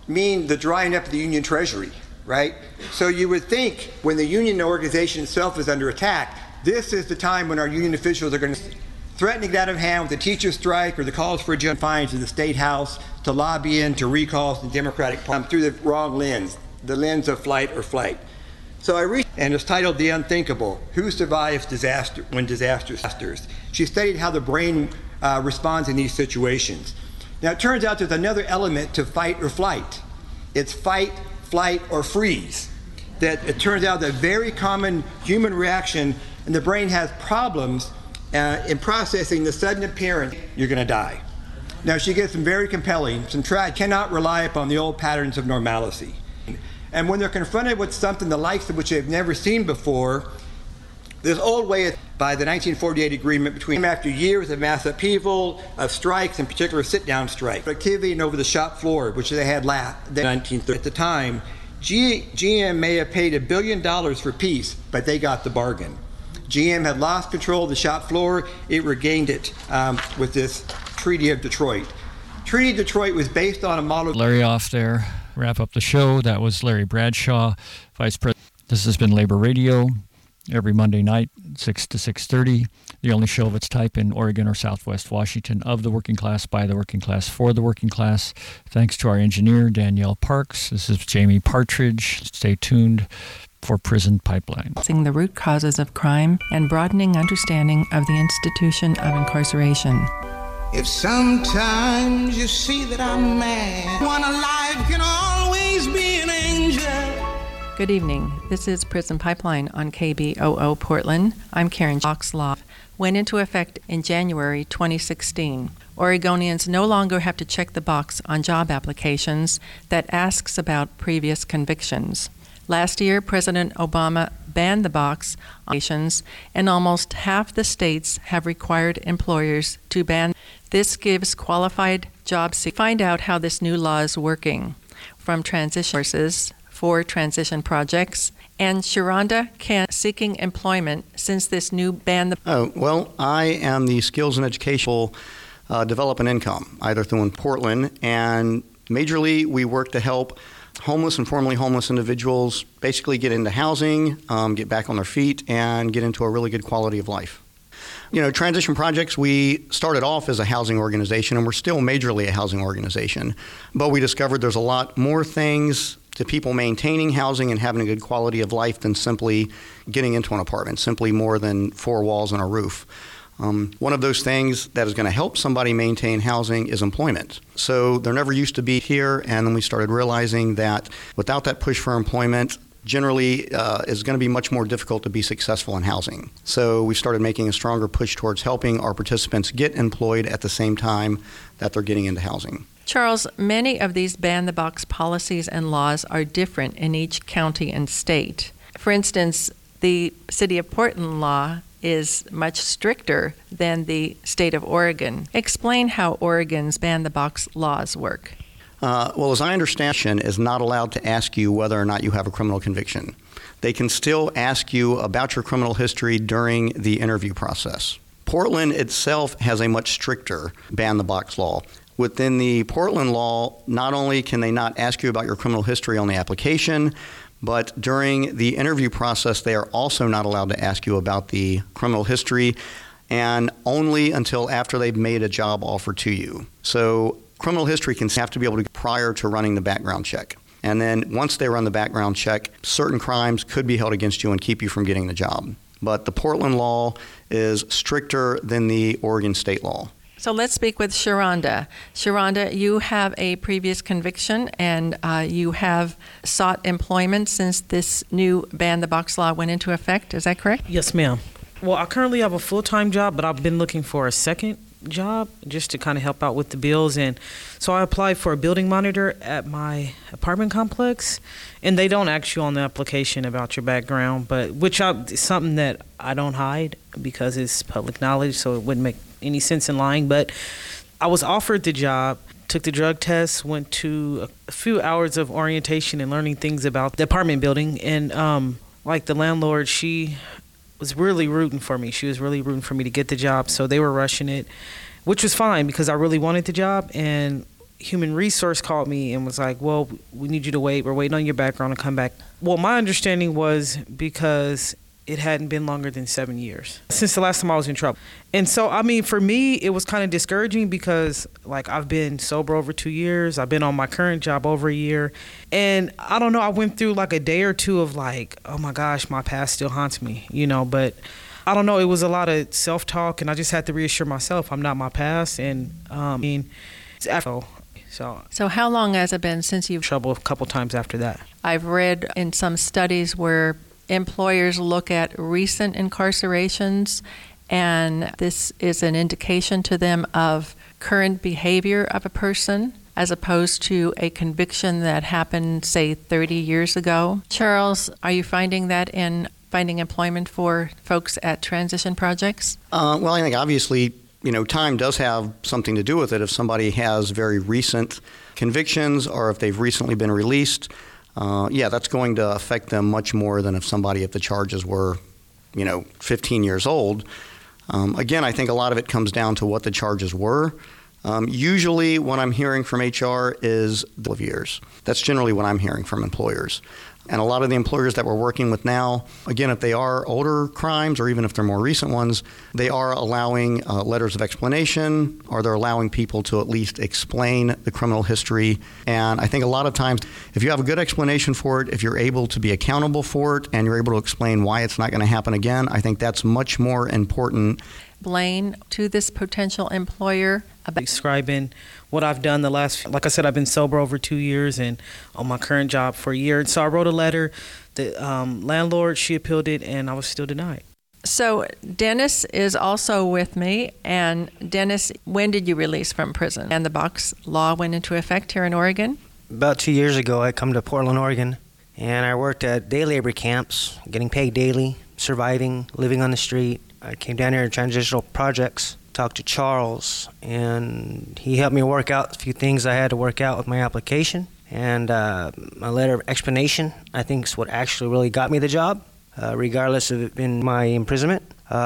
mean the drying up of the union treasury, right? So you would think when the union organization itself is under attack, this is the time when our union officials are going to threatening that of hand with the teacher strike or the calls for a fines to the State House, to lobbying, to recalls and Democratic through the wrong lens, the lens of flight or flight. So I reached, and it's titled The Unthinkable, Who Survives Disaster When Disasters. She studied how the brain responds in these situations. Now it turns out there's another element to fight or flight. It's fight, flight, or freeze. That it turns out that very common human reaction, and the brain has problems in processing the sudden appearance, you're going to die. Now she gets some very compelling, cannot rely upon the old patterns of normalcy. And when they're confronted with something the likes of which they've never seen before, this old way by the 1948 agreement between after years of mass upheaval, of strikes, in particular sit-down strikes, activity and over the shop floor, which they had at the time, GM may have paid $1 billion for peace, but they got the bargain. GM had lost control of the shop floor. It regained it with this Treaty of Detroit. Treaty of Detroit was based on a model. Larry off there. Wrap up the show. That was Larry Bradshaw, Vice President. This has been Labor Radio every Monday night, 6 to 6:30. The only show of its type in Oregon or Southwest Washington, of the working class, by the working class, for the working class. Thanks to our engineer, Danielle Parks. This is Jamie Partridge. Stay tuned for Prison Pipeline. The root causes of crime and broadening understanding of the institution of incarceration. If sometimes you see that I'm mad, one alive can always be an angel. Good evening. This is Prison Pipeline on KBOO Portland. I'm Karen. Box law went into effect in January 2016. Oregonians no longer have to check the box on job applications that asks about previous convictions. Last year, President Obama banned the box on applications, and almost half the states have required employers to ban. This gives qualified job seekers. Find out how this new law is working from transition courses for transition projects, and Sharonda Kent seeking employment since this new ban. Well, I am the Skills and Educational Development Income, either through in Portland, and majorly we work to help homeless and formerly homeless individuals basically get into housing, get back on their feet, and get into a really good quality of life. You know, Transition Projects, we started off as a housing organization, and we're still majorly a housing organization. But we discovered there's a lot more things to people maintaining housing and having a good quality of life than simply getting into an apartment, simply more than four walls and a roof. One of those things that is going to help somebody maintain housing is employment. So there never used to be here, and then we started realizing that without that push for employment, generally is going to be much more difficult to be successful in housing. So we started making a stronger push towards helping our participants get employed at the same time that they're getting into housing. Charles, many of these ban-the-box policies and laws are different in each county and state. For instance, the City of Portland law is much stricter than the state of Oregon. Explain how Oregon's ban-the-box laws work. Well, as I understand, is not allowed to ask you whether or not you have a criminal conviction. They can still ask you about your criminal history during the interview process. Portland itself has a much stricter ban-the-box law. Within the Portland law, not only can they not ask you about your criminal history on the application, but during the interview process, they are also not allowed to ask you about the criminal history, and only until after they've made a job offer to you. So criminal history can have to be able to prior to running the background check. And then once they run the background check, certain crimes could be held against you and keep you from getting the job. But the Portland law is stricter than the Oregon state law. So let's speak with Sharonda. Sharonda, you have a previous conviction, and you have sought employment since this new ban-the-box law went into effect. Is that correct? Yes, ma'am. Well, I currently have a full-time job, but I've been looking for a second job just to kind of help out with the bills. And so I applied for a building monitor at my apartment complex, and they don't ask you on the application about your background, but it's something that I don't hide because it's public knowledge, so it wouldn't make any sense in lying. But I was offered the job, took the drug test, went to a few hours of orientation and learning things about the apartment building, and like the landlord, she was really rooting for me. She was really rooting for me to get the job, so they were rushing it, which was fine because I really wanted the job. And human resource called me and was like, well, we need you to wait. We're waiting on your background to come back. Well, my understanding was because it hadn't been longer than 7 years since the last time I was in trouble. And so, I mean, for me, it was kind of discouraging because, like, I've been sober over 2 years. I've been on my current job over a year. And I don't know, I went through like a day or two of like, oh my gosh, my past still haunts me, you know, but I don't know, it was a lot of self-talk, and I just had to reassure myself I'm not my past. And it's after. So how long has it been since you've trouble a couple times after that? I've read in some studies where employers look at recent incarcerations, and this is an indication to them of current behavior of a person as opposed to a conviction that happened, say, 30 years ago. Charles, are you finding that in finding employment for folks at transition projects? Well, I think obviously, time does have something to do with it. If somebody has very recent convictions or if they've recently been released, that's going to affect them much more than if the charges were, 15 years old. Again, I think a lot of it comes down to what the charges were. Usually what I'm hearing from HR is 12 years. That's generally what I'm hearing from employers. And a lot of the employers that we're working with now, again, if they are older crimes or even if they're more recent ones, they are allowing letters of explanation, or they're allowing people to at least explain the criminal history. And I think a lot of times, if you have a good explanation for it, if you're able to be accountable for it, and you're able to explain why it's not going to happen again, I think that's much more important. Explain to this potential employer about describing what I've done like I said, I've been sober over 2 years and on my current job for a year. And so I wrote a letter. The landlord, she appealed it, and I was still denied. So Dennis is also with me. And Dennis, when did you release from prison? And the box law went into effect here in Oregon? About 2 years ago, I come to Portland, Oregon, and I worked at day labor camps, getting paid daily, surviving, living on the street. I came down here to transitional projects, talked to Charles, and he helped me work out a few things I had to work out with my application. And my letter of explanation, I think, is what actually really got me the job, regardless of it being my imprisonment.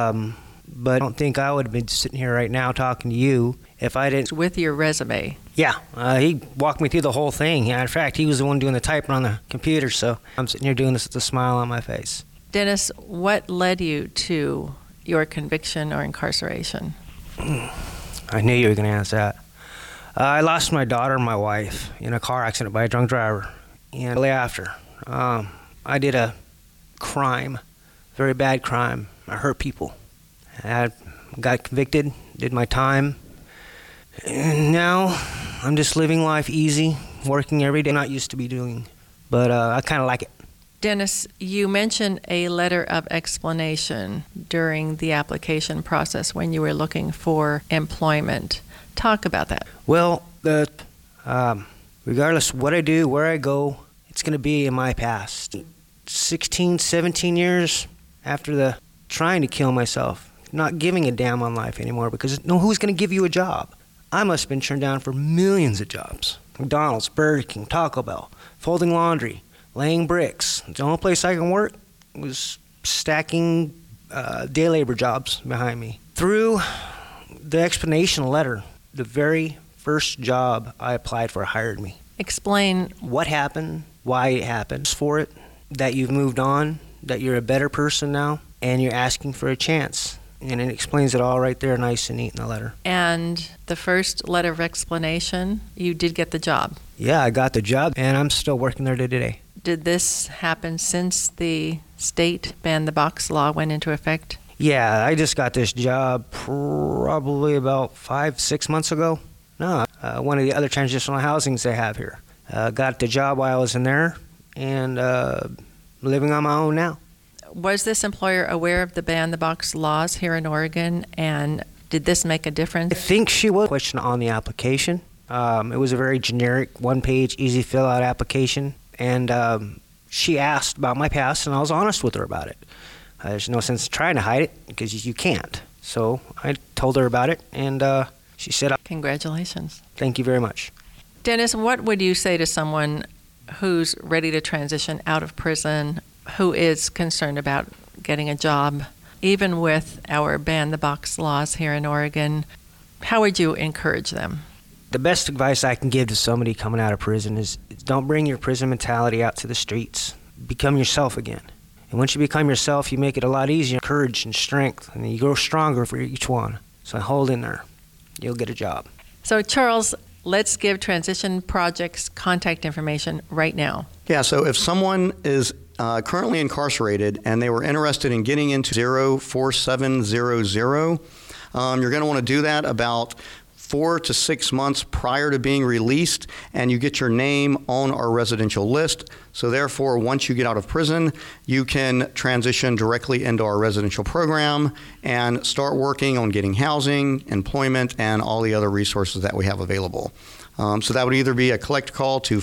But I don't think I would have been sitting here right now talking to you if I didn't. With your resume. Yeah, he walked me through the whole thing. Yeah, in fact, he was the one doing the typing on the computer, so I'm sitting here doing this with a smile on my face. Dennis, what led you to your conviction or incarceration? I knew you were going to ask that. I lost my daughter and my wife in a car accident by a drunk driver. And shortly after, I did a crime, very bad crime. I hurt people. I got convicted, did my time. And now I'm just living life easy, working every day. Not used to be doing, but I kind of like it. Dennis, you mentioned a letter of explanation during the application process when you were looking for employment. Talk about that. Well, regardless of what I do, where I go, it's going to be in my past. 16, 17 years after the trying to kill myself, not giving a damn on life anymore because who's going to give you a job? I must have been turned down for millions of jobs. McDonald's, Burger King, Taco Bell, folding laundry, laying bricks. The only place I can work was stacking day labor jobs behind me. Through the explanation letter, the very first job I applied for hired me. Explain what happened, why it happened, for it, that you've moved on, that you're a better person now, and you're asking for a chance. And it explains it all right there, nice and neat in the letter. And the first letter of explanation, you did get the job. Yeah, I got the job, and I'm still working there today. Did this happen since the state ban the box law went into effect? Yeah, I just got this job probably about 5-6 months ago. No, one of the other transitional housings they have here. Got the job while I was in there, and living on my own now. Was this employer aware of the ban the box laws here in Oregon, and did this make a difference? I think she was. Question on the application. It was a very generic, one-page, easy fill-out application, and she asked about my past, and I was honest with her about it. There's no sense trying to hide it because you can't. So I told her about it, and she said, "Congratulations." Thank you very much. Dennis, what would you say to someone who's ready to transition out of prison, who is concerned about getting a job, even with our ban the box laws here in Oregon? How would you encourage them? The best advice I can give to somebody coming out of prison is don't bring your prison mentality out to the streets. Become yourself again. And once you become yourself, you make it a lot easier, courage and strength, and you grow stronger for each one. So hold in there. You'll get a job. So, Charles, let's give Transition Projects contact information right now. Yeah, so if someone is currently incarcerated and they were interested in getting into 04700, you're going to want to do that about 4 to 6 months prior to being released, and you get your name on our residential list. So therefore, once you get out of prison, you can transition directly into our residential program and start working on getting housing, employment, and all the other resources that we have available. So that would either be a collect call to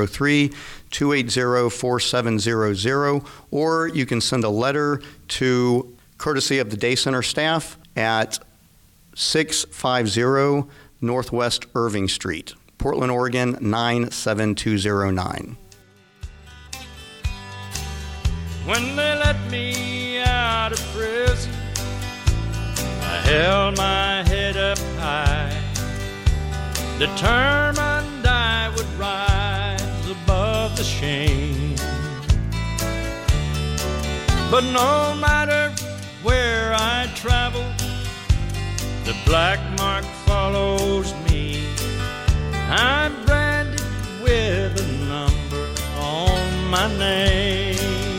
503-280-4700, or you can send a letter to courtesy of the Day Center staff at 650 Northwest Irving Street, Portland, Oregon 97209. When they let me out of prison, I held my head up high, determined I would rise above the shame. But no matter where I travel, the black mark follows me. I'm branded with a number on my name.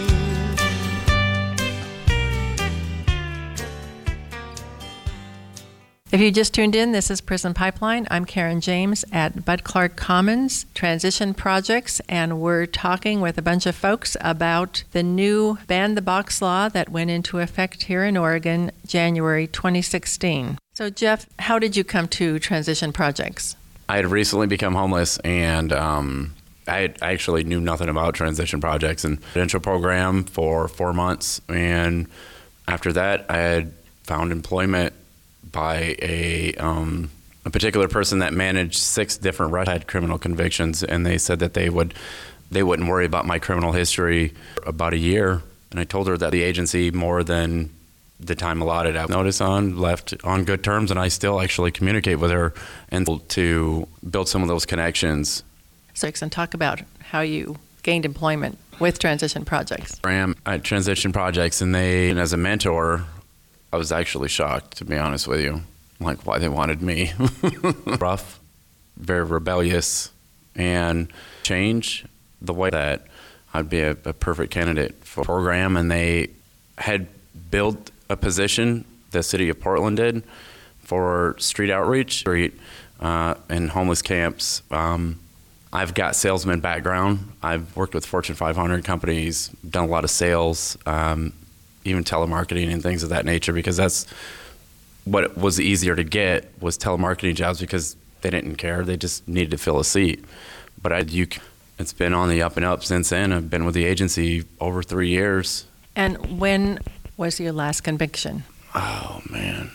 If you just tuned in, this is Prison Pipeline. I'm Karen James at Bud Clark Commons Transition Projects, and we're talking with a bunch of folks about the new Ban the Box law that went into effect here in Oregon January 2016. So, Jeff, how did you come to Transition Projects? I had recently become homeless, and I actually knew nothing about Transition Projects and residential program for 4 months. And after that, I had found employment by a particular person that managed 6 different had criminal convictions, and they said that they wouldn't worry about my criminal history about a year. And I told her that the agency, more than the time allotted, I noticed left on good terms, and I still actually communicate with her and to build some of those connections. So, and talk about how you gained employment with Transition Projects. I am at Transition Projects, and as a mentor, I was actually shocked, to be honest with you, like why they wanted me. Rough, very rebellious, and change the way that I'd be a perfect candidate for the program. And they had built a position, the city of Portland did, for street outreach, and homeless camps. I've got salesman background. I've worked with Fortune 500 companies, done a lot of sales, even telemarketing and things of that nature, because that's what was easier to get was telemarketing jobs, because they didn't care. They just needed to fill a seat. But it's been on the up and up since then. I've been with the agency over 3 years. And when was your last conviction? Oh, man.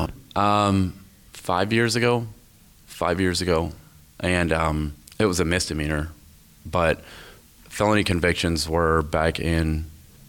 5 years ago. 5 years ago. And it was a misdemeanor. But felony convictions were back in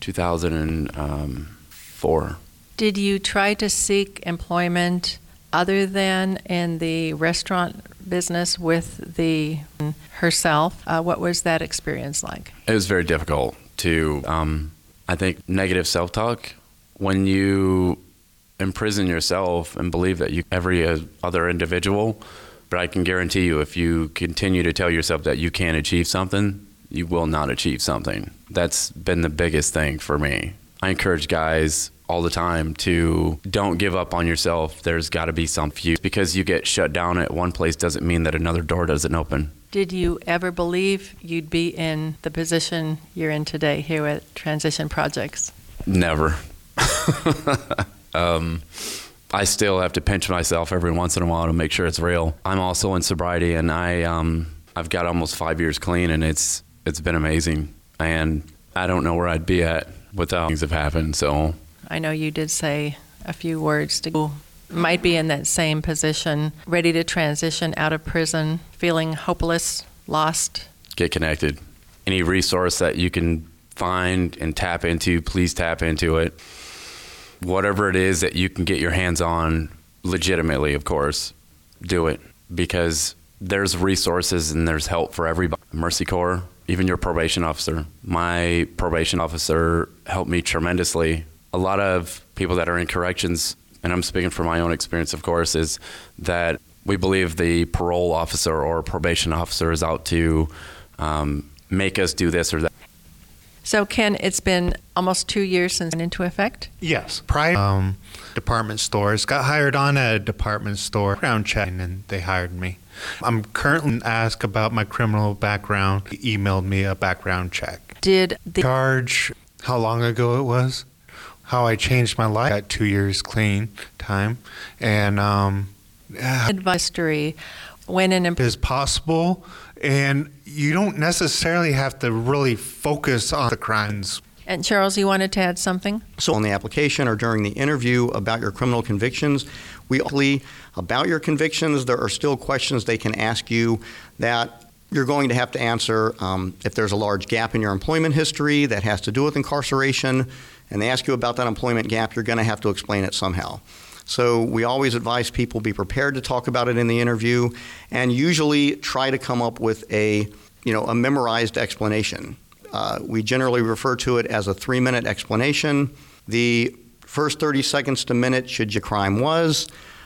2004. Did you try to seek employment other than in the restaurant business with herself? What was that experience like? It was very difficult to, I think, negative self-talk. When you imprison yourself and believe that every other individual, but I can guarantee you, if you continue to tell yourself that you can't achieve something, you will not achieve something. That's been the biggest thing for me. I encourage guys all the time to don't give up on yourself. There's got to be some few. Because you get shut down at one place doesn't mean that another door doesn't open. Did you ever believe you'd be in the position you're in today here at Transition Projects? Never. I still have to pinch myself every once in a while to make sure it's real. I'm also in sobriety, and I've got almost 5 years clean, and it's been amazing. And I don't know where I'd be at without things have happened. So I know you did say a few words to might be in that same position, ready to transition out of prison, feeling hopeless, lost. Get connected. Any resource that you can find and tap into, please tap into it. Whatever it is that you can get your hands on legitimately, of course, do it. Because there's resources and there's help for everybody. Mercy Corps, even your probation officer. My probation officer helped me tremendously. A lot of people that are in corrections, and I'm speaking from my own experience, of course, is that we believe the parole officer or probation officer is out to make us do this or that. So, Ken, it's been almost 2 years since it went into effect? Yes. Prior department stores, got hired on at a department store, background check, and they hired me. I'm currently asked about my criminal background. He emailed me a background check. Did the charge, how long ago it was, how I changed my life, got 2 years clean time, and advisory when an is possible, and you don't necessarily have to really focus on the crimes. And Charles, you wanted to add something? So on the application or during the interview about your criminal convictions, about your convictions, there are still questions they can ask you that you're going to have to answer. If there's a large gap in your employment history that has to do with incarceration, and they ask you about that employment gap, you're going to have to explain it somehow. So we always advise people be prepared to talk about it in the interview, and usually try to come up with a memorized explanation. We generally refer to it as a 3-minute explanation. The first 30 seconds to minute should your crime was,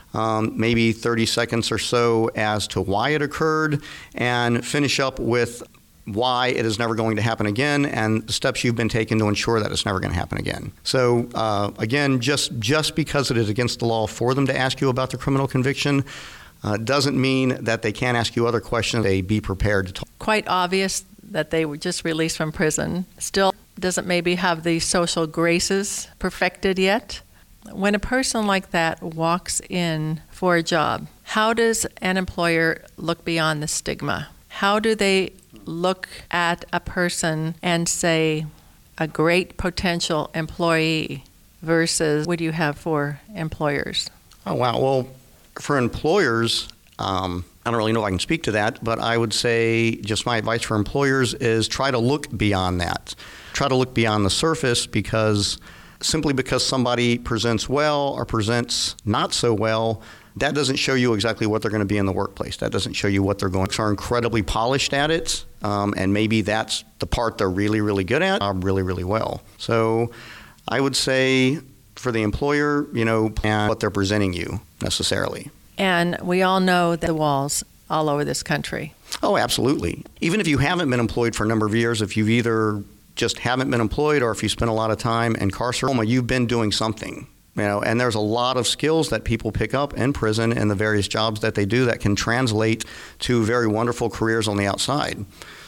maybe 30 seconds or so as to why it occurred, and finish up with why it is never going to happen again and the steps you've been taking to ensure that it's never going to happen again. So again, just because it is against the law for them to ask you about the criminal conviction doesn't mean that they can't ask you other questions. They be prepared to talk. Quite obvious that they were just released from prison. Still doesn't maybe have the social graces perfected yet. When a person like that walks in for a job, how does an employer look beyond the stigma? How do they look at a person and say a great potential employee versus what do you have for employers? Oh, wow. Well, for employers, I don't really know if I can speak to that, but I would say just my advice for employers is try to look beyond that. Try to look beyond the surface, because simply because somebody presents well or presents not so well, that doesn't show you exactly what they're going to be in the workplace. That doesn't show you what they're going to are incredibly polished at it, and maybe that's the part they're really, really good at, really, really well. So I would say for the employer, and what they're presenting you necessarily. And we all know the walls all over this country. Oh, absolutely. Even if you haven't been employed for a number of years, if you've either just haven't been employed or if you spent a lot of time incarcerated, you've been doing something. And there's a lot of skills that people pick up in prison and the various jobs that they do that can translate to very wonderful careers on the outside.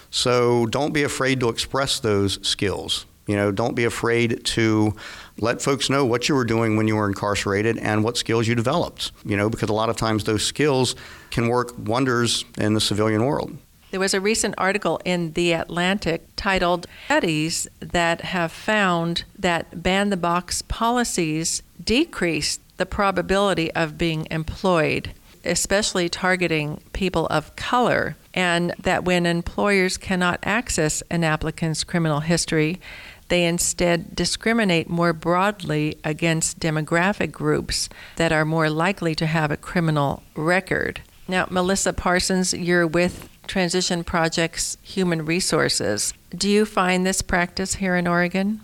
So don't be afraid to express those skills. Don't be afraid to let folks know what you were doing when you were incarcerated and what skills you developed, because a lot of times those skills can work wonders in the civilian world. There was a recent article in The Atlantic titled Studies that have found that ban-the-box policies decrease the probability of being employed, especially targeting people of color, and that when employers cannot access an applicant's criminal history, they instead discriminate more broadly against demographic groups that are more likely to have a criminal record. Now, Melissa Parsons, you're with Transition Project's Human Resources. Do you find this practice here in Oregon?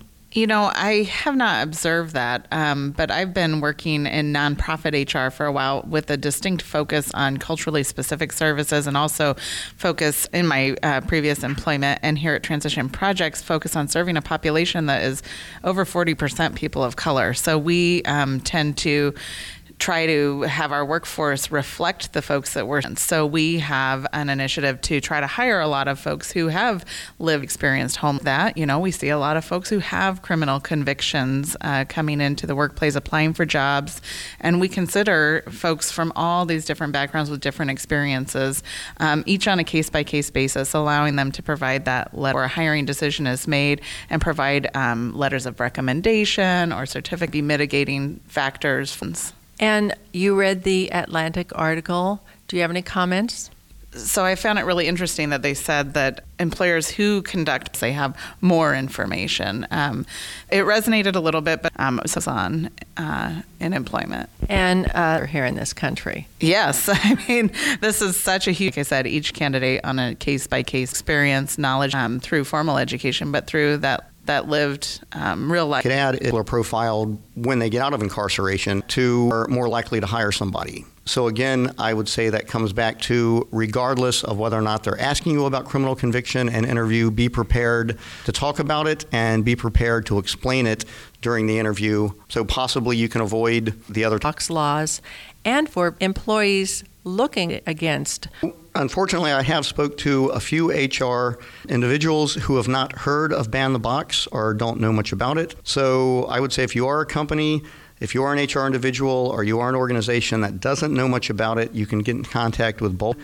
I have not observed that, but I've been working in nonprofit HR for a while with a distinct focus on culturally specific services, and also focus in my previous employment and here at Transition Projects focus on serving a population that is over 40% people of color. So we tend to try to have our workforce reflect the folks that we're in. So we have an initiative to try to hire a lot of folks who have experienced home that, we see a lot of folks who have criminal convictions coming into the workplace, applying for jobs. And we consider folks from all these different backgrounds with different experiences, each on a case-by-case basis, allowing them to provide that letter where a hiring decision is made and provide letters of recommendation or certificate mitigating factors. And you read the Atlantic article. Do you have any comments? So I found it really interesting that they said that employers who conduct, they have more information. It resonated a little bit, but so it's on in employment. And here in this country. Yes. I mean, this is such a huge, like I said, each candidate on a case-by-case experience, knowledge through formal education, but through that lived real life. I could add, people are profiled when they get out of incarceration to are more likely to hire somebody. So again, I would say that comes back to, regardless of whether or not they're asking you about criminal conviction and interview, be prepared to talk about it and be prepared to explain it during the interview, so possibly you can avoid the other Box laws, and for employees looking against. Unfortunately, I have spoke to a few HR individuals who have not heard of Ban the Box or don't know much about it. So I would say if you are a company, if you are an HR individual, or you are an organization that doesn't know much about it, you can get in contact with both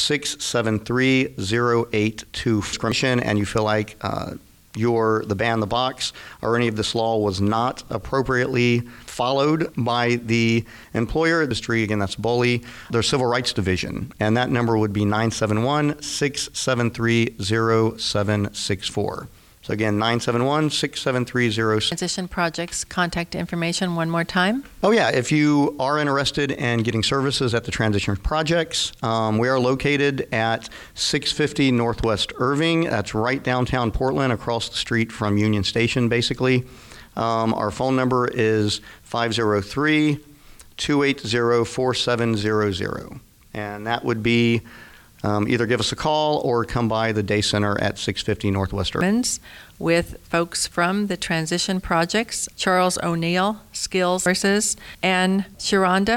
673-082 and you feel like the Ban the Box or any of this law was not appropriately followed by the employer industry, again, that's BOLI, their Civil Rights Division, and that number would be 971-673-0764. So again, 971-673-0764. Transition projects contact information one more time. Oh yeah, if you are interested in getting services at the Transition Projects, we are located at 650 Northwest Irving. That's right downtown Portland, across the street from Union Station, basically. Our phone number is 503-280-4700. And that would be either give us a call or come by the Day Center at 650 Northwest Irving. With folks from the Transition Projects, Charles O'Neill, Skills Resources, and Sharonda